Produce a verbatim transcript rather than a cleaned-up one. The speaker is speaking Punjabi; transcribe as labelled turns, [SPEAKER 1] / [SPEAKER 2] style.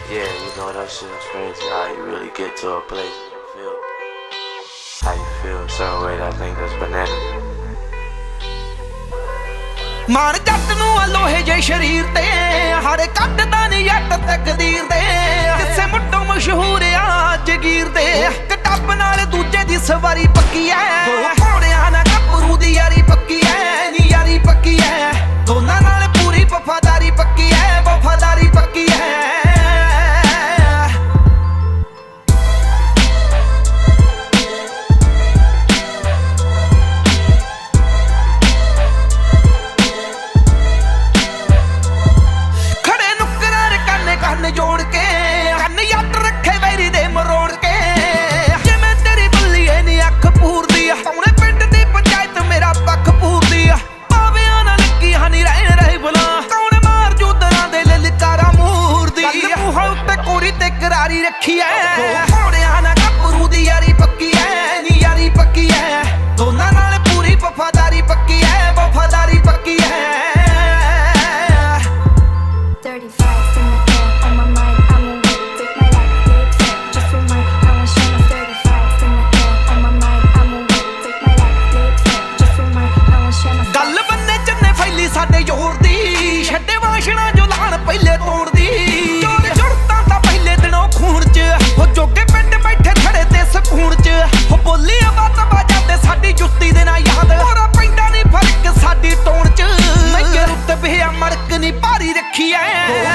[SPEAKER 1] Yeah, you know that shit is crazy. How you really get to a place and you feel how you feel a certain way. That thing that's banana.
[SPEAKER 2] ਮਾਣ ਜੱਟ ਨੂੰ ਆ ਲੋਹੇ ਜੇ ਸ਼ਰੀਰ ਤੇ ਹਾਰੇ ਕੱਢਦਾ ਨੀ ਜੱਟ ਤਕਦੀਰ ਦੇ ਕਿਸੇ ਮੁੱਢੋਂ ਮਸ਼ਹੂਰ ਆ ਜਗੀਰ ਦੇ ਕਿਤਾਬ ਨਾਲ ਦੂਜੇ ਦੀ ਸਵਾਰੀ ਪੱਕੀ ਐ ਦੋ ਘੋੜਿਆਂ ਨਾਲ ਗੱਭਰੂ ਦੀ ਯਾਰੀ ਪੱਕੀ ਐ ਨੀ ਯਾਰੀ ਪੱਕੀ ਐ ਦੋਨਾਂ ਨਾਲ ਪੂਰੀ ਵਫਾਦਾਰੀ ਪੱਕੀ ਐ ਵਫਾਦਾਰੀ ਪੱਕੀ ਐ जोड़ के कन यट रखे वैरी दे मरोड़ के जिवें तेरी बल्लीए नी अख पूर दी पौने पिंड दी पंचायत मेरा पक्ख पूर दी भावेआं ना लगी हनी रह रही बुला कौन मार जूदरां दे ललकारा मूर दी मूंह उत्ते कोरी ते करारी रखी ऐ घोड़ियां ना गभरू दी यारी पक्की ऐ नी यारी पक्की ऐ दोनां नाल पूरी वफादारी पक्की ऐ वफादारी पक्की ऐ ਸਾਡੇ ਜ਼ੋਰ ਦੀ ਛੱਡੇ ਵਾਸ਼ਣਾ ਜੋ ਲਾਣ ਪਹਿਲੇ ਤੋੜਦੀ ਜੋੜ ਜੁੜਤਾਂ ਤਾਂ ਪਹਿਲੇ ਦਿਨੋਂ ਖੂਨ ਚ ਹੋ ਜੋਗੇ ਪਿੰਡ ਬੈਠੇ ਖੜੇ ਤੇ ਸਕੂਨ ਚ ਹੋ ਬੋਲੀ ਆਵਾਜ਼ ਬਾਜਾਂ ਸਾਡੀ ਜੁੱਤੀ ਦੇ ਨਾਲ ਯਾਦ ਹੋਰਾ ਪੈਂਦਾ ਨਹੀਂ ਫਰਕ ਸਾਡੀ ਟੋਣ ਚ ਨੰਗੇ ਰੁੱਤ ਬਿਆ ਮੜਕ ਨਹੀਂ ਭਾਰੀ ਰੱਖੀ ਐ